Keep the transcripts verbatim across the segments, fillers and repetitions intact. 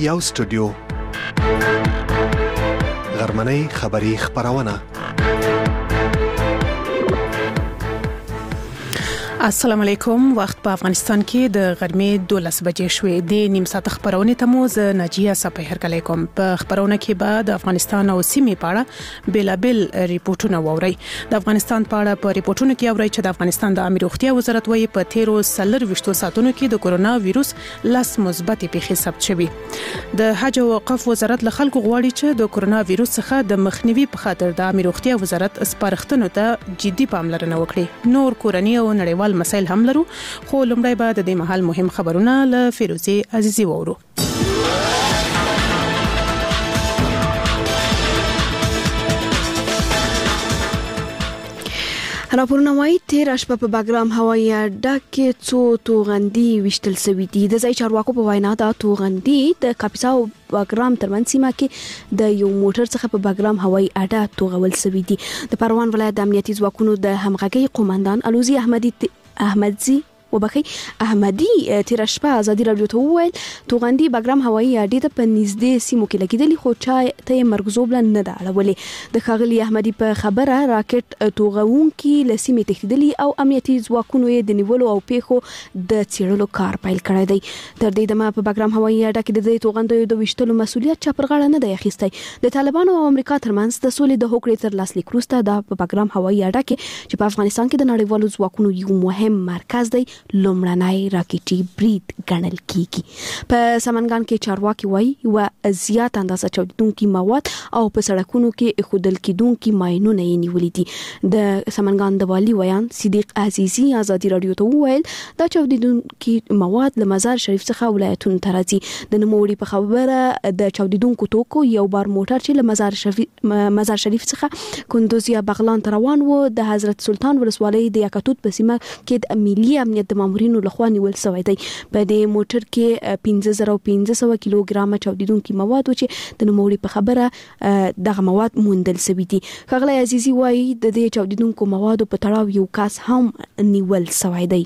یو سټوډیو غرمنۍ خبری خبرونه. السلام علیکم. وخت په افغانستان کې د غرمې دولس بجې شوې. د نیم ساعت خبرونه ته مو زه ناجیه صفحر علیکم. په خبرونه کې به د افغانستان او سیمې په اړه بیلابل ریپورتونه ووري. د افغانستان په اړه په ریپورتونو کې اوري چې د افغانستان د عامه روغتیا وزارت وايي په تیرو سلر وشتو ساتونو کې د کورونا وایروس لاس مثبت پیښې ثبت شوې. د حج او وقف وزارت له خلکو غواړي چې د کورونا وایروس څخه د مخنیوي په خاطر د عامه روغتیا وزارت سپارښتنو ته جدي پاملرنه وکړي. نور کورنی او نړیوال مسایل هم لرو، خو لومړی به د دې مهال مهم خبرونه له فیروزي عزیزي وورو. راپورونه وايي تیر شپه په باګرام هوایي اډه کې څو توغندي وشتل شوي دي. د ځای چارواکو په وینا دا توغندي د کاپیسا او باګرام ترمنځ سیمه کې د یو موټر څخه په باګرام هوایي اډه توغول شوي دي. د پروان ولایت د امنیتي ځواکونو د همغږي قوماندان الوزي احمدي احمدزي وبخي احمدي تیر شپه ازادي رادیو ته وویل توغندي باګرام هوایي اډې ته په نږدې سیمو کې لګیدلی، خو چا ته مرګزوب نه ده اړولې. د ښاغلي احمدي په خبره راکټ توغونکي لسیمې تښتیدلی او امنیتي ځواکونو یې د نیولو او پیښو د څېړلو کار پیل کړی دی. تر دې دمه په باګرام هوایي اډه کې د دې توغندیو د وشتلو مسؤلیت چا پر غاړه نه دی اخیستی. د طالبانو او امریکا ترمنځ د سولې د هوکړې تر لاسلیک وروسته د باګرام هوایي اډه کې چې په افغانستان کې د نړیوالو ځواکونو یو مهم مرکز دی لومړنی راکټي برید ګڼل کیږي. په سمنګان کې چارواکي وایي یو زیات اندازه چاودیدونکي مواد او په سړکونو کې خودل کېدونکي ماینونه یې نیولې دي. د سمنګان د والي ویان صدیق عزیزي ازادي رادیو ته وویل دا چاودیدونکي مواد له مزار شریف څخه ولایتونو ته راځي. د نوموړي په خبره د چاودیدونکو توکو یو بار موټر چې له مزار شریف مزار شریف څخه کندوز یا بغلان ته روان و د حضرت سلطان ولسوالۍ د یاکاتوت په سیمه کې د ملي امنیت د مامورینو لخوا نیول شوی دی. په دې موټر کې پنځه زره پنځه سوه کیلوګرام چاودیدونکي مواد چې د نوموړي په خبره دغه مواد موندل شوي دي. ښاغلی عزیزي وایي د دې چاودیدونکو موادو په تړاو یو کس هم نیول شوی دی.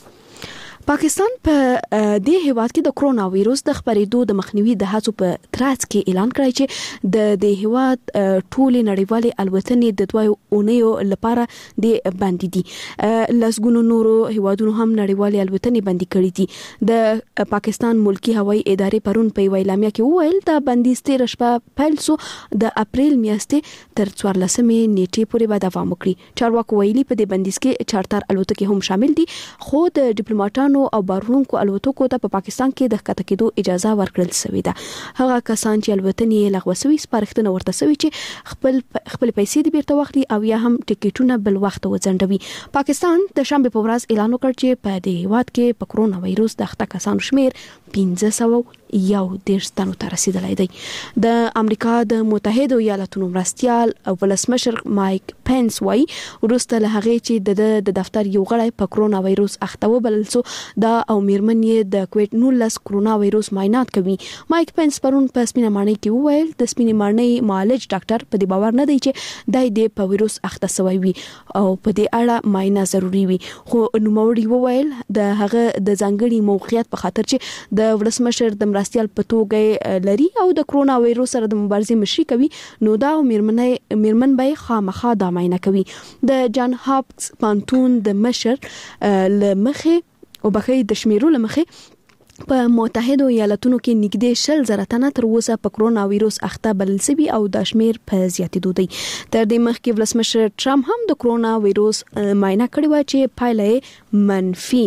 پاکستان په دې هیواد کې د کرونا وایروس د خپرېدو د مخنیوي د هڅو په ترڅ کې اعلان کړی چې د دې هیواد ټولې نړیوالې الوتنې د دوه اونیو لپاره د بندي دي. لسګونو نورو هیوادونو هم نړیوالې الوتنې بندي کړې دي. د پاکستان ملکی هوایي ادارې پرون په یو اعلامیه کې وویل دا بندیز تیر شپه پیل شو د اپریل میاشتې تر څوارلسمې نیټې پورې به دوام وکړي. چارواکو ویلي په دې بندیز کې چارتر الوتکې هم شامل دي، خو د ډیپلوماټانو او بارونکو الوتکو ته په پاکستان کې د ښکته کېدو اجازه ورکړل شوې ده. هغه کسان چې الوتنې لغوه شوي سپارښتنه ورته شوې چې خپل خپل پیسې د بیرته واخلي او یا هم ټیکټونه بل وخت وځنډوي. پاکستان د شنبه په ورځ اعلان وکړ چې په دې هیواد کې په کرونا وایروس د ښکته کسانو شمیر پنځه سوه یو دېرش تنو ته رسیدلی دی. د امریکا د متحده ایالاتونو مرستیال او ولسمشر مایک پنس وایي وروسته له هغې چې د دفتر یو غړی په کرونا وایروس اخته وبلل شو دا او میرمن یې د کووډ نولس کرونا وایروس معاینات کوي. مایک پنس پرون په سپینه ماڼۍ کې وویل د سپینې ماڼۍ معالج ډاکټر په دې باور نه دی چې دای دې په وایروس اخته شوی وي او په دې اړه معاینه ضروري وي. خو نوموړي وویل د هغه د ځانګړي موقعیت په خاطر چې د ولسمشر د مرستیال په توګه لري او د کرونا وایروس سره د مبارزې مشري کوي، نو دا میرمن میرمن به خامخا دا معاینه کوي. د جان هاپکس پانتون د مشر لمخه او بخې د شمیرو لمخه په متحده ایالاتونو کې نږدې شل زره تنه تر اوسه په کرونا وایروس اخته بلل شوي او د شمیر په زیاتېدو دی. تر دې مخکې ولسمشر ټرمپ هم د کرونا وایروس معاینه کړې و چې پایله یې منفي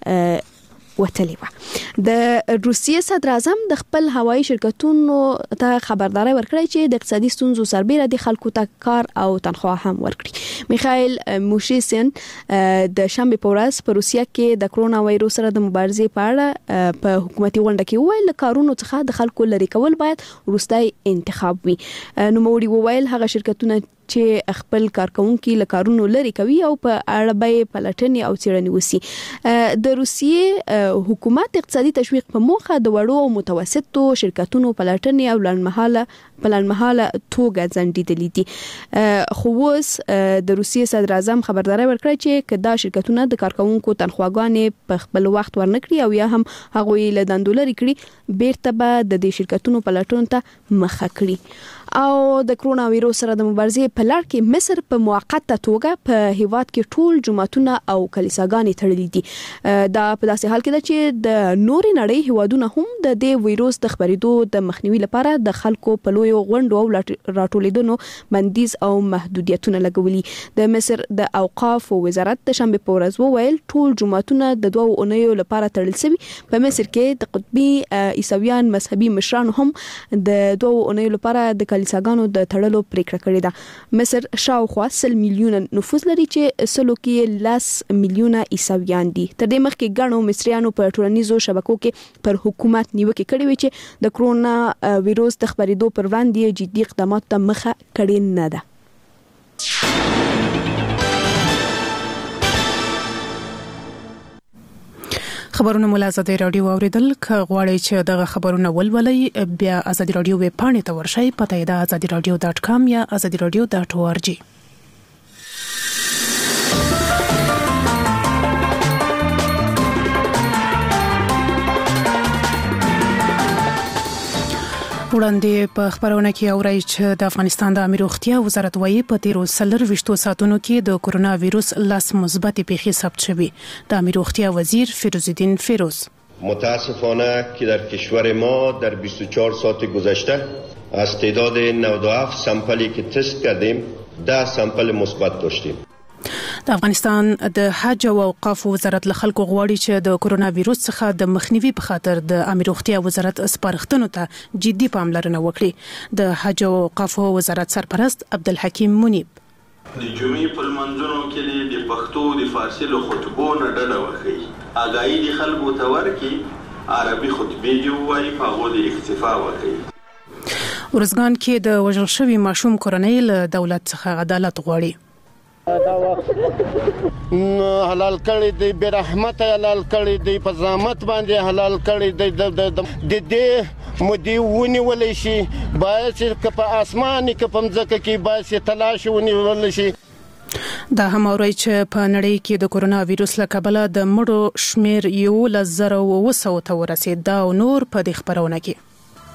وتلی و. د روسیې صدر اعظم د خپل هوایي شرکتونو ته خبرداري ورکړی چې د اقتصادي ستونزو سربېره د خلکو ته کار او تنخواه هم ورکړي. میخائیل موشیسین د شنبه په ورځ په روسیه کې د کرونا وایروس سره د مبارزې په اړه په حکومتي غونډه کې وویل کارونو څخه د خلکو لري کول باید وروستۍ انتخاب وي. نو موړي وویل هغه شرکتونه چې خپل کارکونکو له کارونو لري کوي او په اړه به پلټنې او څېړنې وسی. د روسیې حکومت اقتصادي تشویق په موخه د وړو او متوسطو شرکتونو پلټنې او لړمحاله پلانمحاله توګه ځنډېدلې دي. خو اوس د روسیې صدر اعظم خبرداري ورکړه چې کدا شرکتونه د کارکونکو تنخواګانې په خپل وخت ورنکړي او یا هم هغه له دندو لري کړي بیرته به د دې شرکتونو پلټون ته مخه کړي. او د کرونا وایروس سره د مبارزې په لړ کې مصر په موقته توګه په هیواد کې ټول جمعتونه او کلیساګانې تړلې دي. دا په داسې حال کې ده چې د نورې نړۍ هیوادونه هم د دې وایروس د خپرېدو د مخنیوي لپاره د خلکو په لویو غونډو او راټولیدنو بندیز او محدودیتونه لګولي. د مصر د اوقاف وزارت د شنبه په ورځ وویل ټول جمعتونه د دوه اونیو لپاره تړل شوي. په مصر کې د قطبي عیسویان مذهبي مشران هم د دوه اونیو لپاره د کلیساګانو د تړلو پریکړه کړې ده. مصر شاوخوا سل میلیونه نفوس لري چې سلو کې لاس میلیونه عیسویان دي. تر دې مخکې ګڼو مصریانو په ټولنیزو شبکو کې پر حکومت نیوکه کړې وي چې د کرونا وایروس د خپرېدو پر وړاندې جدي اقدامات ته مخه کړې نه ده. خبرونه مول ازادي رادیو اوریدل ک غواړئ چې دغه خبرونه ولولئ بیا ازادي رادیو ویب پاڼې ته ورشئ. پته یې ده ازادي رادیو ډاټ کام یا ازادي رادیو ډاټ او ار جی. وړاندې په خبرونه کې اورئ چې د افغانستان د امیر روغتیا وزارت وايي په تیرو څلور ویشتو ساعتونو کې د کرونا وایروس لاس مثبت پیښې ثبت شوي. د امیر روغتیا وزیر فیروز الدین فیروز متاسفانه که در کشور ما در بیست و چهار ساعت گذشته از تعداد نود و هفت سامپلی که تست کردیم ده سامپل مثبت داشتیم. د افغانستان د حج او اوقاف وزارت له خلکو غواړي چې د کرونا وایروس څخه د مخنیوي په خاطر د امیر روغتیا وزارت سپارښتنو ته جدي پاملرنه وکړي. د حج او اوقاف وزارت سرپرست عبدالحکیم منیب د جمعې په منځونو کې د پښتو د فارسی له خطبو نه ډډه وکړي. اگاهي د خلکو ته ورکړي عربي خطبې دی وایي په هغه د اکتفا وکړي. ورزګان کې د وژل شوي ماشوم کورنۍ له دولت څخه عدالت غواړي. دا وخت حلال کړي دی برحمت حلال کړي دی په زحمت باندې حلال کړي دی د دې مودي ونیول شي باید چې په اسمان کې په ځمکه کې باید تلاش ونیول شي. دا هم اوري چې په نړۍ کې د کرونا وایروس له کبله د مړو شمیر یو لزر او وسو ته ورسید. دا نور په دې خبرونه کې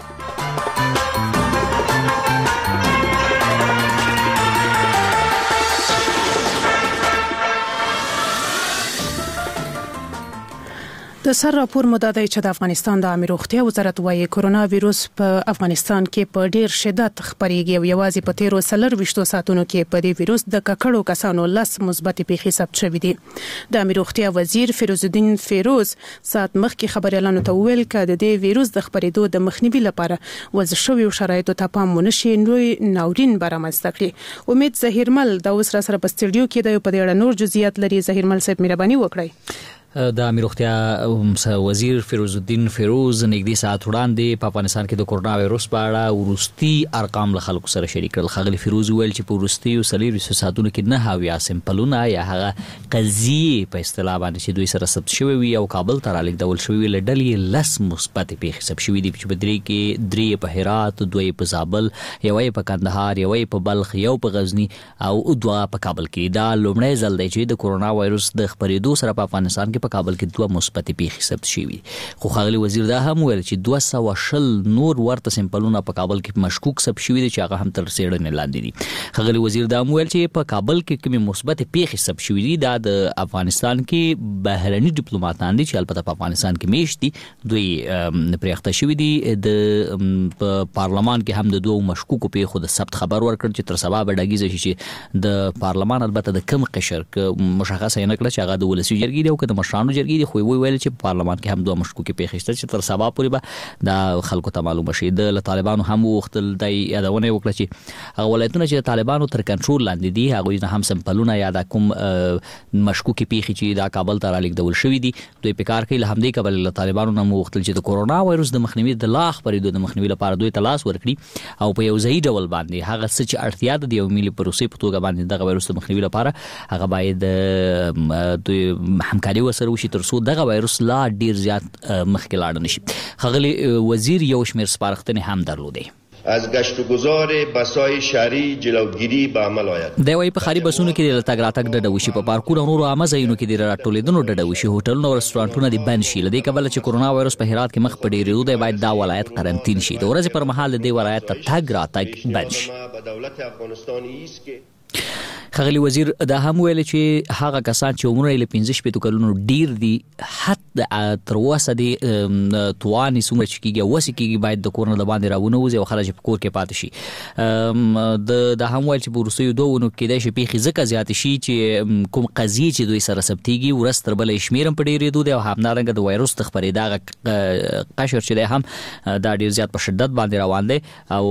د سر راپور مدعي چې د افغانستان د امیر روغتیا وزارت وايي کرونا وایروس په افغانستان کې په ډیر شدت خپرېږي او یوازې په تیرو څلور ویشتو ساعتونو کې په دې وایروس د ککړو کسانو لاس مثبت پیښې ثبت شوې دي. د امیر روغتیا وزیر فیروز الدین فیروز سات مخکې خبريالانو ته ویل چې د دې وایروس د خپرېدو د مخنیوي لپاره وضع شوی شرایطو ته پام ونشي نوې ناورین برآمدسته کړي. امید ظهیرمل د اوس را سره په سټډیو کې د په دې اړه نور جزئیات لري. ظهیرمل صاحب مهرباني وکړئ. د امیر روغتیا وزیر فیروز الدین فیروز نږدې ساعت وړاندې په افغانستان کې د کرونا وایروس په اړه ورستي ارقام له خلکو سره شریک کړل. خغلی فیروز ویل چې په ورستي او سلیری ساعتونو کې نه هاویا سمپلونه یا هغه قضیه په اصطلاح باندې چې دوی سره ثبت شوی وي او کابل ته رالیږدول شوی ل ډلې لس مثبت پیښې ثبت شوی دي چې په درې کې درې په هرات، دوی په زابل، یوې په کندهار، یوې په بلخ، یو په غزنی او دوه په کابل کې. دا لومړی ځل دی چې د کرونا وایروس د خپرېدو سره په افغانستان کې په کابل کې دوه مثبت پیښې ثبت شوي. خو خغلی وزیر دا هم ویل چې دوه سوه شل نور ورته سمپلونه په کابل کې مشکوک ثبت شوي دي چې هغه هم تر څېړنې لاندې دي. خغلی وزیر دا هم ویل چې په کابل کې کومې مثبت پیښې ثبت شوي دي دا د افغانستان کې بهرني ډیپلوماټان دي چې البته په افغانستان کې میشت دي دوی پرې اخته شوي دي. د پارلمان کې هم د دوه مشکوکو پیښو د ثبت خبر ورکړ چې تر سبا به ډاګیزه شي چې د پارلمان البته د کم قشر مشخصه نه کړه چې هغه د ولسي جرګې دی او که د مشرانو مشرانو جرګې دي خو وی ویل چې پارلمان کې هم دوه مشکوکې پیښې شته چې تر سبا پورې به دا خلکو ته معلومه شي. د طالبانو هم وختل د یادونه وکړه چې هغه ولایتونه چې طالبانو تر کنټرول لاندې دي هغه نه هم سمپلونه یا د کوم مشکوکې پیښې چې دا کابل ته رالیږدول شوې دي دوی په کار کې له همدې کبل له طالبانو نه وختل چې د کورونا وایروس د مخنیوي د لا خبرېدو د مخنیوي لپاره دوی تلاش ورکړي او په یو ځای ډول باندې هغه څه چې اړتیا ده د یو ملي پروسې په توګه باندې دغه وایروس د مخنیوي لپاره هغه باید دوی همکاري وسره وشي تر څو دغه وایروس لا ډیر زیات مخکې لاړ نشي. ښاغلي وزیر یو شمېر سپارښتنې هم درلودې. از گشت و گذار بسای شهری جلوگیری به عمل آید. د وای په خاري بسونو کې د تګ راتګ ډډه وشي، په پارکونو او نورو عامه ځایونو کې د راټولېدنو ډډه وشي، هوټلونه او رستورانټونه دې بند شي. لدې کبل چې کورونا وایروس په هرات کې مخ په ډېرېدو دی باید دا ولایت قرنطین شي. د ورځې پر مهال د دې ولایت ته تګ راتګ بند شي. په دولت افغانستان ایست کې خغلی وزیر دا هم ویل چې هغه کسان چې عمر یې له پنځه شپېتو کلونو ډیر دي حتی تر اوسه دي تواني څومره چې کېږي اوسه کېږي باید د کورونه د باندې راونه وځي او خلک په کور کې پاتې شي. د دا هم ویل چې په وروستیو دوه کېدای شي پیښې ځکه زیاتې شي چې کوم قضیې چې دوی سره ثبتېږي ورځ تر بلې شمېر هم په ډېرېدو دی او همدارنګه د وایروس د خپرېدا هغه قشر چې دی هم دا ډېر زیات په شدت باندې روان دی او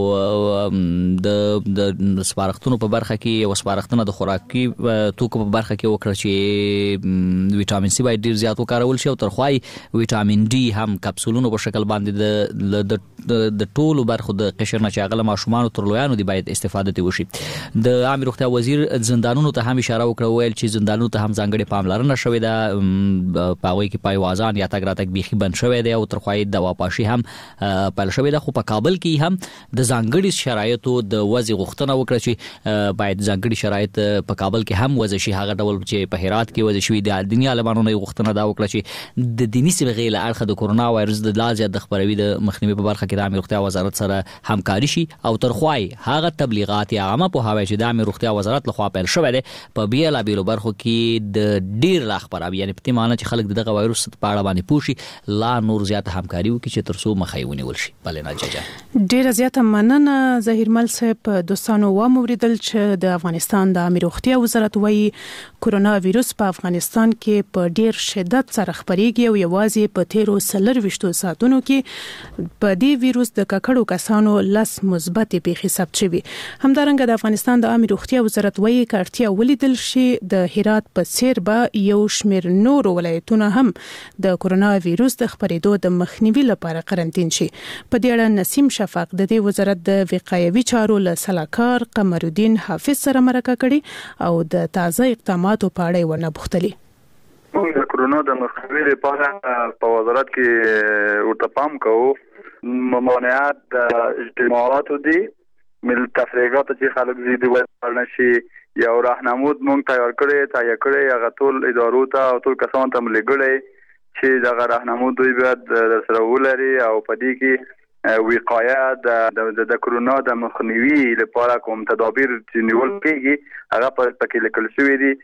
د سپارښتنو په برخه کې یو سپارښتنه د خوراکي توکو په برخه کې وکړه چې ویټامین سی باید ډیر زیات وکارول شي او ترخوای ویټامین ډي هم کپسولونو په شکل باندې د د ټولو برخو د قشر نه چې هغه ماشومان تر لویانو دی باید استفاده تی وشي. د عامه روغتیا وزیر زندانونو ته هم اشاره وکړه ویل چې زندانونو ته هم ځانګړي پاملرنه شوې ده، په هغوی کې پایوازان یا تګ راتګ بیخي بند شوی دی او ترخوای دوا پاشي هم پیل شوې ده. خو په کابل کې هم د ځانګړي شرایطو د وضع غوښتنه وکړه چې باید ځانګړي شرایط په کابل کې هم وضع شي، هغه ډول چې په هرات کې وضع شوی د دنیا عالمانو نه غوښتنه دا وکړه چې د دیني صبغې له اړخه د کورونا وایروس د لا زیات د خپروي د مخنیوي په برخه کې د عامه روغتیا وزارت سره همکاري شي او ترخوای هغه تبلیغات یا عامه پوهاوی چې د عامه روغتیا وزارت لخوا پیل شوی دی په بیلابیلو برخو کې د ډیر لا خپروي، یعنی په دې معنی چې خلک دغه وایروس په اړه باندې پوه شي لا نور زیات همکاري وکړي چې تر څو مخه یې ونیول شي. بلې نه ججه ډیره زیاته مننه ظهیرمل صاحب. دوستانو وموریدل چې د افغانستان د عامه روغتیا وزارت وايي کورونا وایروس په افغانستان کې په ډیر شدت سره خپرېږي او یوازې په تیرو څلور ویشتو ساعتونو کې په دې وایروس د ککړو کسانو لس مثبت پیښې ثبت شوي. همدارنګه د افغانستان د عامه روغتیا وزارت وايي کارتیا ولیدل شي د هرات په څیر به یو شمېر نورو ولایتونه هم د کورونا وایروس د خپرېدو د مخنیوي لپاره قرنطین شي. په دې اړه نسیم شفاق د دې وزارت د وقایوي چارو له سلاکار قمرالدین حافظ سره مرکه کړي او د تازه اقداماتو په اړه ونه بوختلي. د کورونا د مخنیوي لپاره په وزارت کې ورته پام کوو. ممانعت د اجتماعاتو دي، مل تفریحات چې خلک زیاتې ورنه شي یو راهنمود مونږ تیار کړی تیار کړی هغه ټول ادارو ته او ټول کسانو ته ملګری چې دغه راهنمود دوی باید سره ولري او په دې کې وقایه د د کورونا د مخنیوي لپاره کوم تدابیر چې نیول کېږي هغه په پکې لیکل شوی دي.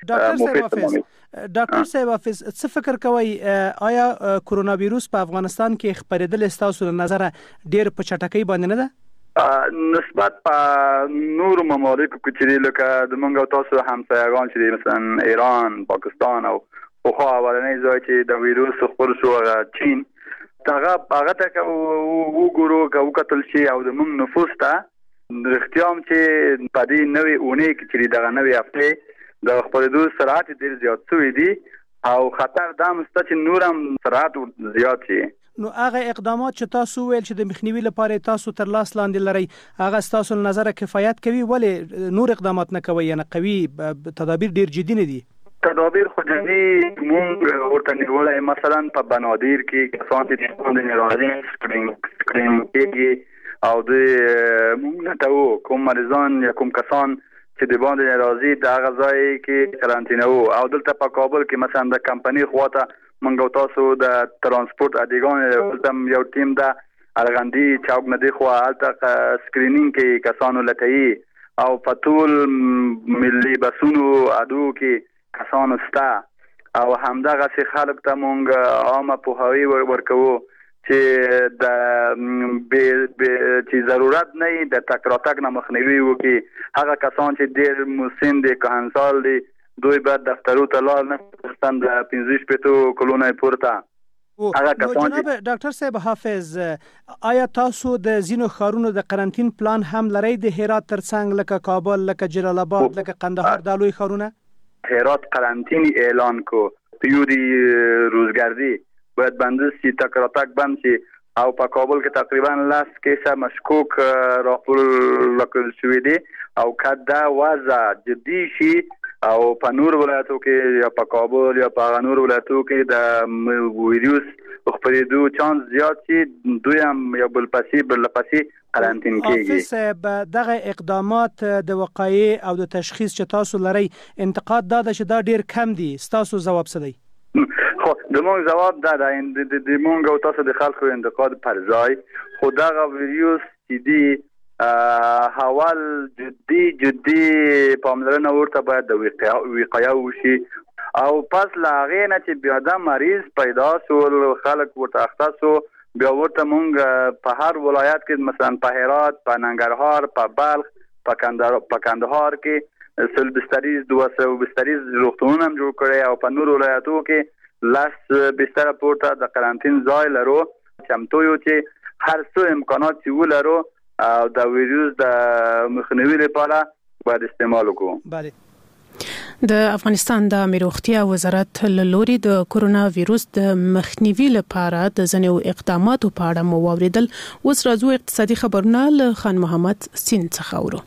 ډاکټر صاحب حافظ څه فکر کوي آیا کورونا وایروس په افغانستان کې خپرېدل ستاسو له نظر ډېر په چټکۍ باندې نه ده نسبت په نور ممالک کې لکه د موږ تاسو همسایگان چې مثلا ایران، پاکستان او خو اولنۍ ځای چې د وایروس خپور شو چین هغه هغه ته وګورو او کتل شي او د موږ نفوس ته رښتیام چې په دې نوې اونۍ کې چې دغه نوې هفته د خپرېدو سرعت ډېر زیات شوی دی او خطر دا مسته چې نور هم سرعت زیات شي. نو هغه اقدامات چې تاسو ویل چې د مخنیوي لپاره تاسو تر لاس لاندې لري هغه تاسو له نظر کفایت کوي ولې نور اقدامات نه کوي؟ یعنی قوي تدابیر ډېر جدي نه دي. تدابیر خودنی مونږ ورته نیولای مثلا په بنادر کې کسان چې د ناروغي سکرین کېږي او د مونږ نه تاو کوم مریضان یا کوم کسان چې د باندې ناروغي د هغه ځای کې قرنطینه وو او دلته په کابل کې مثلا د کمپنی خواته مونږ تاسو د ترانسپورت ادیګان ولتم یو ټیم د ارغندی چوک نه دی خو الته سکرینینګ کې کسانو لته او په ټول ملي بسونو اډو کې کسانو ستا او همدغه سي خلک ته مونږ عامه پوهاوی ورکوو چې د چې ضرورت نه د تکراتک نه مخنیوي وکړي. هغه کسان چې ډېر مسن دي کهنسال دي دوی باید دفترو ته لاړ نه خصوصا د پنځه شپېتو کلونو پورته هغه کسان جناب ډاکټر صاحب حافظ آیا تاسو د زینو خارونو د قرنټین پلان هم لرئ د هرات ترڅنګ لکه کابل لکه جلال آباد لکه قندهار د لوی خارونه هرات قرنطین اعلان کو تیوری روزگردی باید بندش سی تکراتک بند شي او په کابل کې تقریبا لاس کیسه مشکوک راپور لکل شوی دی او کدا وضع جدي شي او په نور ولایتو کې یا په کابل یا په نور ولایتو کې د ویروس خپرېدو چانس زیات شي دوی هم یا بل پسې بل پسې قرنطین کېږي. حافظ صاحب دغه اقدامات د وقایع او د تشخیص چې تاسو لري انتقاد دا ده چې دا ډیر کم دي تاسو جواب څه دی؟ خو د مونږ جواب دا ده د مونږ او تاسو د خلکو انتقاد پر ځای خو دغه ویروس چې دی حوال جدي جدي پاملرنه ورته باید د وقایع وشي او پس لا هغې نه چې بیا دا مریض پیدا سول خلک ورته اخته سو بیا ورته مونږ په هر ولایت کې مثلا په هرات په ننګرهار په بلخ په کندهار کې سل بستریز دوه سوه بستریز روغتونونه هم جوړ کړی او په نور ولایتو کې لس بستره پورته د قرنطین ځای لرو چمتو یو چې هر څه امکانات چې ولرو او د ویروس د مخنیوي لپاره باید استعمال وکړو. بله د افغانستان د امنیت روغتیا وزارت له لوري د کورونا ویروس د مخنیوي لپاره د ځینو اقداماتو په اړه مو واوریدل. اوس راځو اقتصادي خبرونه له خان محمد سین څخه اورو.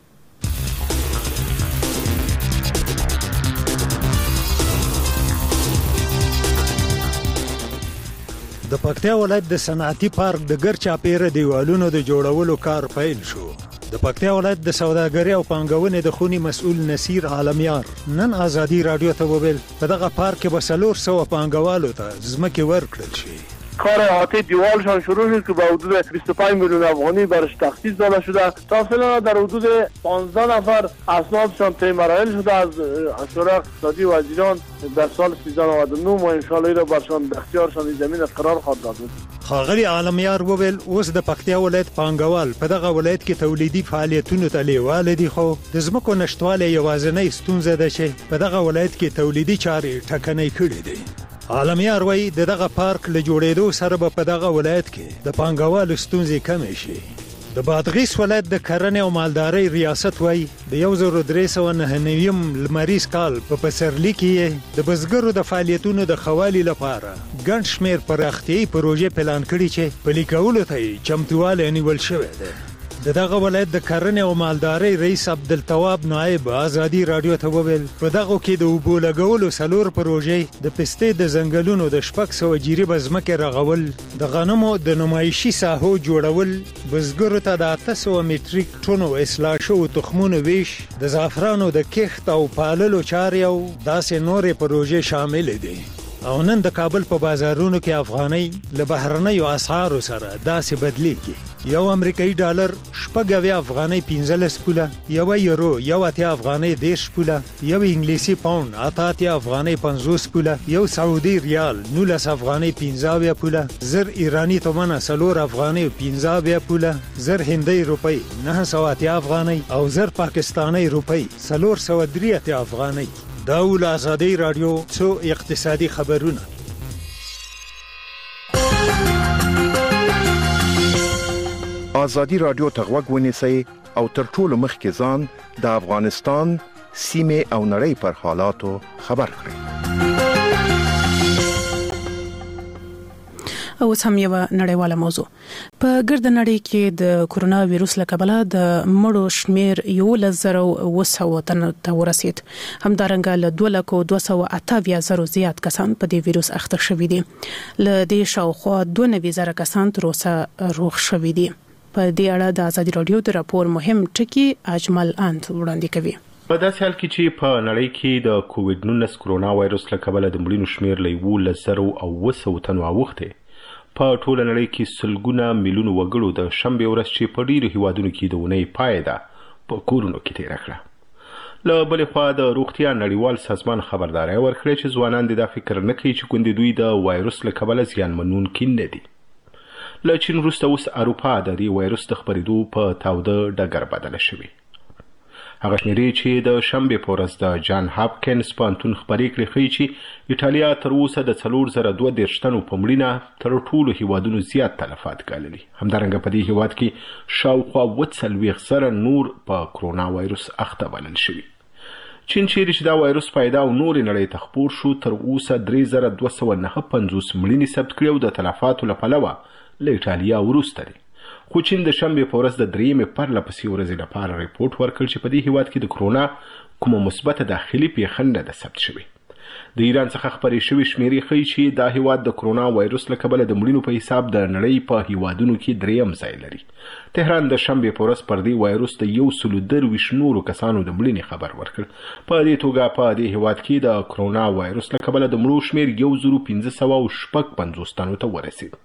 د پکتیا ولایت د صنعتي پارک د ګرچا پیره دیوالونو د جوړولو کار پیل شو. د پکتیا ولایت د سوداګرۍ او پانګونې د خونی مسؤل نصیر عالمیار نن ازادي رادیو ته وویل په دغه پارک کې به څلور سوه پانګوالو ته ځمکې ورکړل شي. کار احاطه دیوالشان شروع شد که به حدود بیست و پنج میلیون افغانی برش تخصیص داده شده. تا فعلا در حدود پانزده نفر اسنادشان طی مراحل شده از شورای اقتصادی وزیران در سال سیزده نود و نه ما ان شاء الله را برشان به اختیارشان زمین قرار خواهد داد. ښاغلي عالمیار وویل اوس د پکتیا ولایت پانګوال په دغه ولایت کې تولیدي فعالیتونو ته لیواله دي خو د ځمکو نشتوالی یوازینۍ ستونزه ده چې په دغه ولایت کې تولیدي چارې ټکنۍ کړي دي. عالمیار وایي د دغه پارک له جوړېدو سره به په دغه ولایت کې د پانګوالو ستونزې کمې شي. د بادغیس ولایت د کرنې او مالدارۍ ریاست وایي د یو زر درې سوه نهه نویم لمریز کال په پسرلي کې د بزګرو د فعالیتونو د ښه والي لپاره ګڼ شمېر پراختیایي پروژې پلان کړي چې پلي کولو ته یې چمتووالی نیول شوی دی. د دغه ولایت د کرنې او مالدارۍ رئیس عبدالتواب نایب ازادي رادیو ته وویل په دغه کې د اوبو لګولو څلور پروژې د پستې د ځنګلونو د شپږ سوه جریبه ځمکې رغول د غنمو د نمایشي ساحو جوړول بزګرو ته د اته سوه میټریک ټنو اصلاح شوو تخمونو ویش د زعفرانو د کښت او پاللو چارې او داسې نورې پروژې شامل دي. او نن د کابل په بازارونو کې افغانۍ له بهرنیو اسعارو سره داسې بدلیږي. یو امریکایي ډالر شپږ اویا افغانۍ پنځلس پوله، یو یورو یو اتیا افغانۍ دېرش پوله، یو انګلیسي پاوند اته اتیا افغانۍ پنځوس پوله، یو سعودي ریال نولس افغانۍ پنځه اویا پوله، زر ایراني تومنه څلور افغانۍ پنځه اویا پوله، زر هندۍ روپۍ نهه سوه اتیا افغانۍ او زر پاکستانۍ روپۍ څلور سوه درې اتیا افغانۍ. دا ول ازادي رادیو څو اقتصادي خبرونه. ازادي رادیو ته غوږ ونیسئ او تر ټولو مخکې ځان د افغانستان سیمه او نړۍ پر حالاتو خبر کړئ. او هم یو نړیواله موضوع په ګرد نړۍ کې د کورونا وایروس له کبله د مړو شمیر یو لزر او وسو تن ته ورسید. همدارنګه له دوه لک او دوه سوه اته زره زیات کسان په دې وایروس اخته شوي دي. له دې شاوخوا دوه نوي زره کسان تر اوسه روغ شوي دي. په دې اړه د ازادي رادیو د راپور مهم ټکی اجمل انت وړاندې کوي. په داسې حال کې چې په نړۍ کې د کووډ نولس کورونا وایروس له کبله د مړینو شمیر له یو لزر او وسو تن واوښته. په ټوله نړۍ کې سلګونه میلیونه وګړو د شنبې ورځ چې په ډیرو هیوادونو کې د اونۍ پای ده په کورونو کې تېره کړه. له بلې خوا د روغتیا نړیوال سازمان خبرداری ورکړې چې ځوانان دا فکر نه کوي چې ګوندې دوی د وایروس له کبله زیانمنونکي نه دي. له چین وروسته اوس اروپا د دې وایروس د خپرېدو په تاوده ډګر بدله شوې. هغه شمیرې چې د شنبې په ورځ د جان هاپکینز پوهنتون خپرې کړې ښیي چې ایټالیا تر اوسه د څلور زره دوه دېرش تنو په مړینه تر ټولو هیوادونو زیات تلفات ګاللي. همدارنګه په دې هیواد کې شاوخوا اووه څلوېښت زره نور په کرونا وایروس اخته بلل شوي. چین چیرې چې دا وایروس پیدا او نورې نړۍ ته خپور شو تر اوسه درې زره دوه سوه نهه پنځوس مړینې ثبت کړي او د تلفاتو له پلوه له ایټالیا وروسته دی. خو چین د شنبې په ورځ د درېیمې پرله پسې ورځې لپاره ریپورټ ورکړ چې په دې هیواد کې د کرونا کومه مثبته داخلي پیښه نه ده ثبت شوې. د ایران څخه خپرې شوې شمیرې ښیي چې دا هیواد د کرونا وایروس له کبله د مړینو په حساب د نړۍ په هیوادونو کې درېیم ځای لري. تهران د شنبې په ورځ پر دې وایروس د یو سلو درویشت نورو کسانو د مړینې خبر ورکړ. په دې توګه په دې هیواد کې د کرونا وایروس له کبله د مړو شمیر یو زرو پنځه سوه او شپږ پنځوس تنو ته ورسید.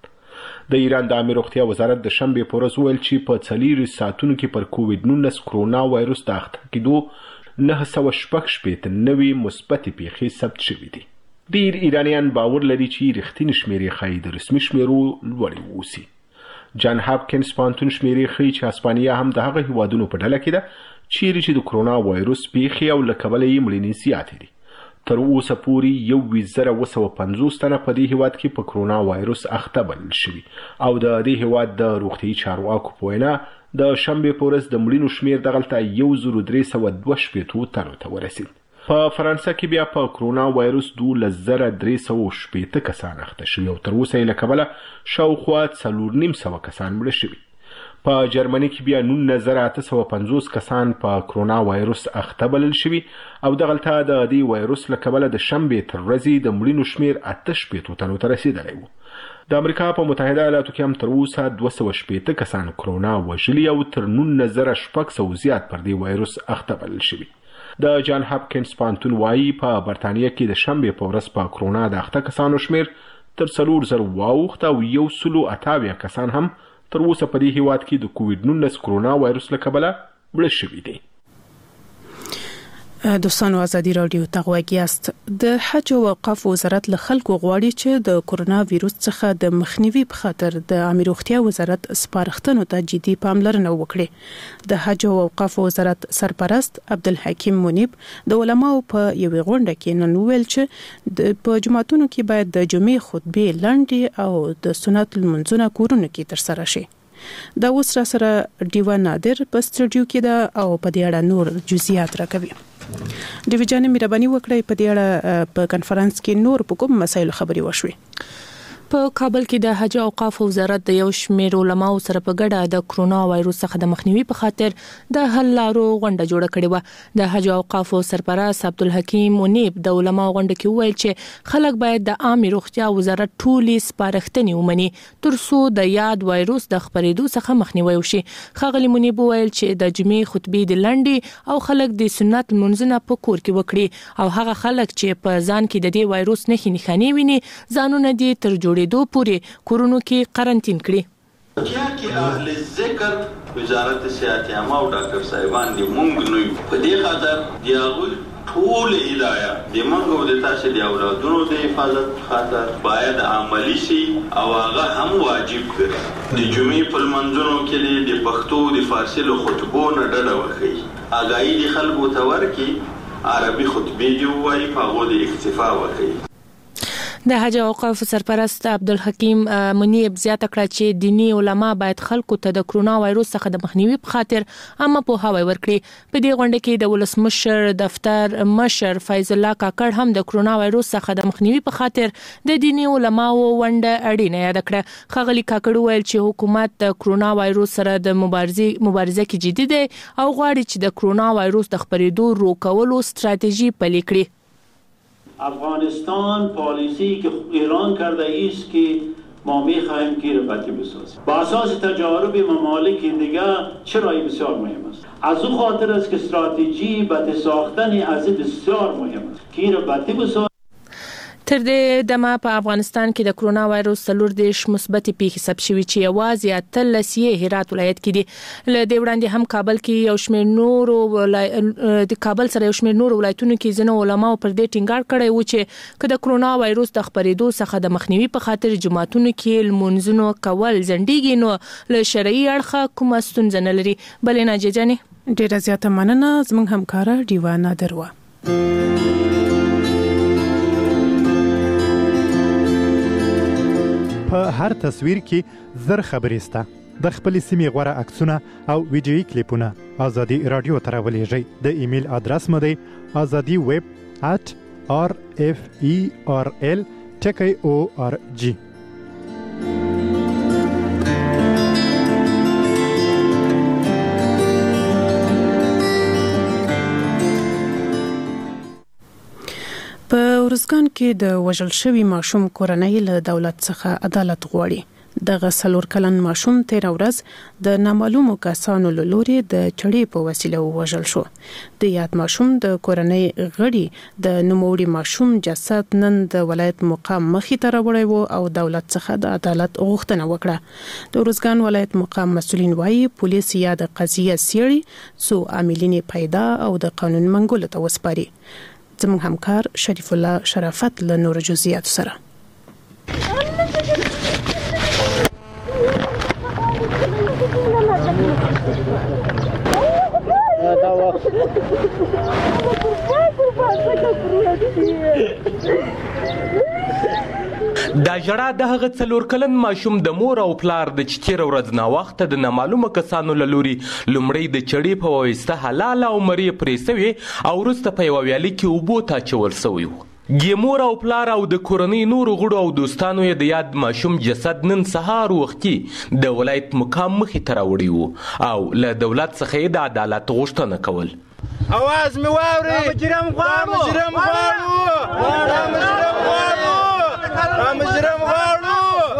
د ایران د عامه روغتیا وزارت د شنبې په ورځ وویل چې په څلېرویشت ساعتونو کې پر کووډ نولس کرونا وایروس د اخته کېدو نهه سوه شپږ شپېته نوې مثبتې پیښې ثبت شوي دي. ډېر ایرانیان باور لري چې رښتینې شمیرې ښایي د رسمي شمیرو لوړې واوسي. جان هاپکینز پوهنتون شمیرې ښیي چې هسپانیا هم د هغه هیوادونو په ډله کې ده چیرې چې د کرونا وایروس پیښې او له کبله یې مړینې زیاتې دي. تر اوسه پورې یوویشت زره اووه سوه پنځوس تنه په دې هیواد کې په کرونا وایروس اخته بلل شوي او د دې هیواد د روغتیايي چارواکو په وینا د شنبې په ورځ د مړینو شمیر دغلته یو زرو درې سوه دوه شپېتو تنو ته ورسید. په فرانسه کې بیا په کرونا وایروس دولس زره درې سوه شپېته کسان اخته شوي او تر اوسه یې له کبله شاوخوا څلور نیم سوه کسان مړه شوي. په جرمني کې بیا نولس زره اته سوه پنځوس کسان په کرونا وایروس اخته بلل شوي او دغلته د دې وایروس له کبله د شنبې تر ورځې د مړینو شمیر اته شپېتو تنو ته رسېدلی و. د امریکا په متحده ایالاتو کې هم تر اوسه دوه سوه شپېته کسان کرونا وژلي او تر نولس زره شپږ سوه زیات پر دې وایروس اخته بلل شوي. د جان هاپکینز پوهنتون وایي په برطانیه کې د شنبې په ورځ په کرونا د اخته کسانو شمیر تر څلور زره واوښت او یو سلو اته اویا کسان هم تر اوسه په دې هیواد کې د کووډ نولس کرونا وایروس له کبله مړه شوي دي. دوستانو ازادي رادیو ته غوږ یاست. د حج او اوقاف وزارت له خلکو غواړي چې د کرونا وایروس څخه د مخنیوي په خاطر د عامه روغتیا وزارت سپارښتنو ته جدي پاملرنه وکړي. د حج او اوقاف وزارت سرپرست عبدالحکیم منیب د علماو په یوې غونډه کې نن ویل چې په جماعتونو کې باید د جمعې خطبې لنډې او د سنت لمونځونه کورونو کې ترسره شي. دا اوس را سره ډیوا نادر په سټوډیو کې ده او په دې اړه نور جزئیات راکوي. ډیوی جان مهرباني وکړئ په دې اړه په کانفرنس کې نور په کوم مسایلو خبري وشوي. په کابل کې د حج او اوقاف وزارت د یو شمېر علماو سره په ګډه د کرونا وایروس څخه د مخنیوي په خاطر د حل لارو غونډه جوړه کړې و. د حج او اوقاف سرپرست عبدالحکیم منیب د علماو غونډه کې وویل چې خلک باید د عامه روغتیا وزارت ټولې سپارښتنې ومني ترڅو د یاد وایروس د خپرېدو څخه مخنیوي وشي. ښاغلي منیب وویل چې د جمعې خطبې د لنډې او خلک د سنت لمونځونه په کور کې وکړي او هغه خلک چې په ځان کې د دې وایروس نښې نښانې ویني ځانونه دې تر جوړې دو پوری کورونو کې قرنټین کړي. کیا کې اهل ذکر وزارت صحت عامه او ډاکټر صاحبان دې مونږ نو په دې خاطر دی هغه ټول هدايه د مونږ او د تاسو د اولادونو د حفاظت خاطر باید عملی شي او هغه هم واجب کړي. د جمعې په منځونو کې د پښتو د فارسی له خطبو نه ډډه وکړي. اګای د خلکو ته ورکی عربي خطبې دی وایي په هغه د اکتفا وکړي. د حج او اوقاف سرپرست عبدالحکیم منیب زیاته کړه چې دینی علما باید خلکو ته د کرونا وایروس څخه د مخنیوي په خاطر عامه پوهاوی ورکړي. په دې غونډه کې د ولسمشر دفتر مشر فیض الله کاکړ هم د کرونا وایروس څخه د مخنیوي په خاطر د دینی علماو ونډه اړینه یاد کړه. ښاغلي کاکړ ویل چې حکومت د کرونا وایروس سره د مبارزې مبارزه کې جدي دی او غواړي چې د کرونا وایروس د خپرېدو روکولو ستراتژی پلي کړي. افغانستان پالیسی که ایران کرده است که ما می‌خواهیم که ربطی بسازیم با اساس تجارب ممالک دیگر. چرا این بسیار مهم است؟ از او خاطر است که استراتژی بت ساختن از بسیار مهم است که ربطی بسازیم. تر دې دمه په افغانستان کې د کرونا وایروس څلور دیرش مثبتې پیښې ثبت شوي چې یوازې اتلس یې هرات ولایت کې دي. له دې وړاندې هم کابل کې یو شمېر نورو د کابل سره یو شمېر نورو ولایتونو کې ځینو علماو پر دې ټینګار کړی و چې که د کرونا وایروس د خپرېدو څخه د مخنیوي په خاطر جماعتونو کې لمونځونه کول ځنډیږي نو له شرعي اړخه کومه ستونزه نه لري. بلې ناجیه جانې ډیره زیاته مننه زموږ همکاره ډیوا نادر و. په هر تصویر کې زر خبرې سته. د خپل سیمې غوړه عکسونه او ویډیويي کلیپونه ازادي رادیو ته راولېږئ. د ایمیل ادرس مو دی azadi web at r f e r l dot org. په ورزګان کې د وژل شوی ماشوم کورنۍ له دولت څخه عدالت غواړي. دغه څلور کلن ماشوم تیر ورځ د نامعلومو کسانو له لوري د چړې په وسیله وژل شو. د یاد ماشوم د کورنۍ غړي د نوموړي ماشوم جسد نن د ولایت مقام مخې ته راوړی و او دولت څخه د عدالت غوښتنه وکړه. د ورزګان ولایت مقام مسؤلین وایي پولیس یا د قضیه سیړي څو عاملین پیدا او د قانون منګولو ته وسپاري. زموږ همکار شریف الله شرافت له نور جزئیات سره. دا جړه د هغه څلور کلن ماشوم د مور او پلار د چتیر ورځ نا وخت د نامعلومه کسانو له لوري لومړی د چړې په واسطه حلال او مری پرې سوی او وروسته په یو ویالې کې اوبو ته چول سوی و. ګیمور او پلار او د کورنۍ نور غړو او دوستانو یې د یاد ماشوم جسد نن سهار وختي د ولایت مقام مخې ته راوړی و او له دولت څخه د عدالت غوښتنه کول. اواز می واوري مجرم غواړو مجرم غواړو مجرم غواړو مجرم غواړو.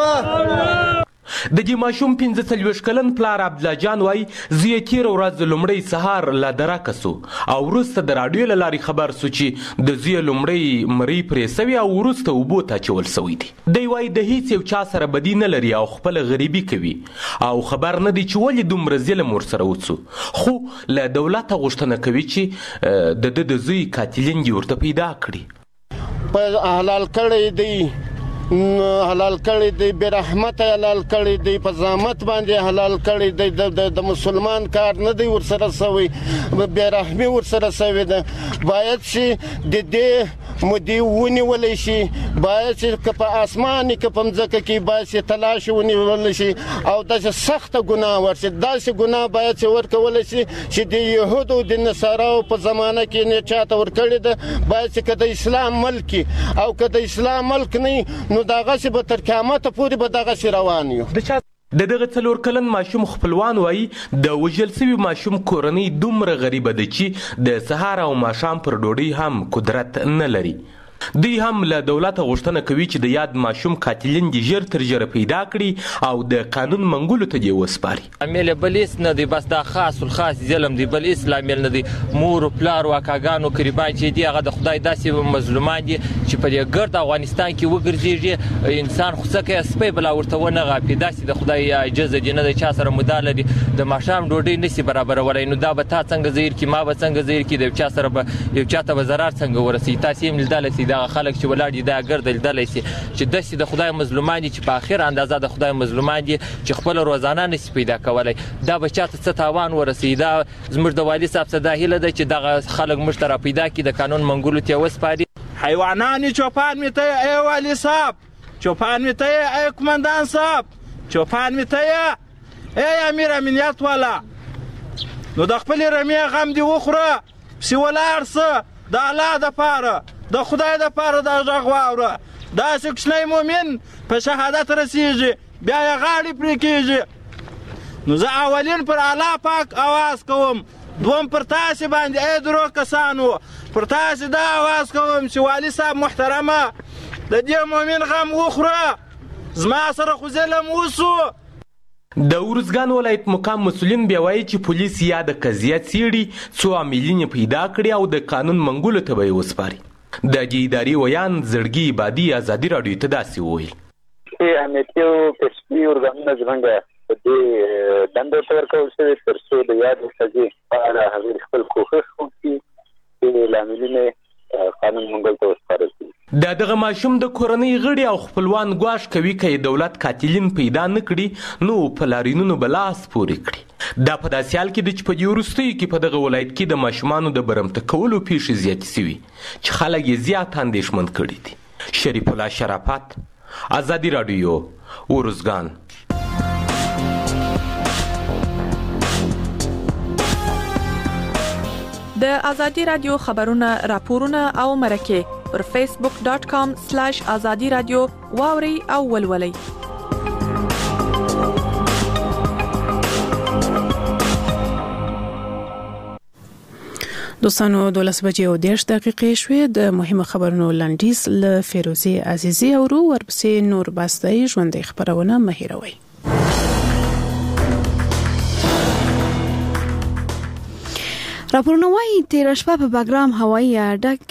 د دې ماشوم پنځه څلوېښت کلن پلار عبدالله جان وایي زه یې تېره ورځ لومړی سهار له درکه سو او وروسته د راډیو له لارې خبر سو چې د زوی لومړی مرۍ پرې سوي او وروسته اوبو ته اچول سوی دی. دی وایي د هیڅ یو چا سره بدي نه لري او خپله غریبي کوي او خبر نه دی چې ولې دومره ظلم ورسره وڅو، خو له دولته غوښتنه کوي چې د ده د زوی قاتلین دې ورته پیدا کړي. په حلال کړی دی حلال کړی دی بے رحمت حلال کړی دی په زحمت باندې حلال کړی دی د مسلمان کار نه دی ورسره سوی بے رحمي ورسره سوی ده. باید چې د دې مودي ونیول شي، باید چې په اسمان کې په ځمکه کې باید چې تلاش ونیول شي او داسې سخته ګناه ورشي. داسې ګناه باید چې ورکول شي چې د يهودو د نصاراو په زمانه کې نه چاته ورکړي ده. باید چې کله اسلام ملک او کله اسلام ملک نه نو دغه چې به تر قیامت پورې به دغه شي روان یو. د دغه څلور کلن ماشوم خپلوان وایي د وژل سوي ماشوم کورنۍ دومره غریبه ده چې د سهار او ماښام پر ډوډۍ هم قدرت نه لري. دوی هم له دولته غوښتنه کوي چې د یاد ماشوم قاتلین دې ژر تر ژره پیدا کړي او د قانون منګولو ته دې وسپاري. عامل بل هیڅ نه دی، بس دا خاص الخاص ظلم دی، بل هیڅ عامل نه دی. مور پلار واکاګانو قربان چې دی هغه د خدای داسې مظلومان دي چې په دې ګرد افغانستان کې وګرځيږي. انسان خو څه کوي سپی بلا ورته ونه غاپي، داسې د خدای اجازه دی نه د چا سره مداله دي. د ماښام ډوډۍ نشي برابرولای نو دا به تا څنګه زیر کی ما به څنګه زیر کی د چا سره به یو چاته به ضرر څنګه ورسي. تاسو هم لیدل سي دا خلک چې ولاړ دي دا ګرد لیدل سي چې داسې د خدای مظلومان دي چې په اخر اندازه د خدای مظلومان دي چې خپل روزانه نشي پیدا کولای. دا به چاته څه تاوان ورسي. دا زموږ د والي صاحب څخه دا هیله ده چې دغه خلک موږ ته را پیدا کړي، د قانون منګولو ته وسپاري. حیوانانی چوپان میته ای والی صاحب، چوپان میته ای کماندان صاحب، چوپان میته ای امیر امنیت والا. نو د خپل رمې غم دی وخوره سی ولاړ څه د الله د پاره د خدای د پاره د غږ واوره. دا کوچنی مؤمن په شهادت رسیږي بیا یې غاړې پرې کېږي. نو زه اولین پر الله پاک اواز کوم، دوم پر تاسې باندې ای درو کسانو پر تاسې دا اواز کوم چې والي صاحب محترمه د دې مؤمن غم وخوره، زما سره خو ظلم وسو. د ورزګان ولایت مقام مسؤلین بیا وایي چې پولیس یا د قضیه څیړي څو عاملین پیدا کړي او د قانون منګولو ته به یې وسپاري. د دې ادارې ویان زړګي عبادي ازادي راډیو ته داسې وویل. امنیتي او پسپي ارګانونه زموږ په دې دندو ته ورکول شوي تر څو د یادې قضیې په اړه هغوی خپل کوښښ وکړي چې لاملونه قانون منګول ته وسپارل شي. د دغه ماشوم د کورنۍ غړي او خپلوان ګواښ کوي که دولت قاتلین پیدا نه کړي نو په لارینونو به لاس پورې کړي. دا په داسې حال کې ده چې په دې وروستیو کې په دغه ولایت کې د ماشومانو د برمته کولو پیښې زیاتې سوي چې خلک یې زیات اندېښمن کړي دي. شریف الله شرافت، ازادي راډیو، ارزګان. د ازادي راډیو خبرونه، راپورونه او مرکې پر فیسبوک ډاٹ کام سلیش ازادي راډیو واوري او ولولئ. دوستانو دولس بجې او دیرش دقیقې شوې. د مهمو خبرونو لنډیز له فیروزي عزیزي اورو، ورپسې نور باستای ژوندۍ خبرونه مه هېروئ. راپورونه وايي تیر شپه په باګرام هوایي اډه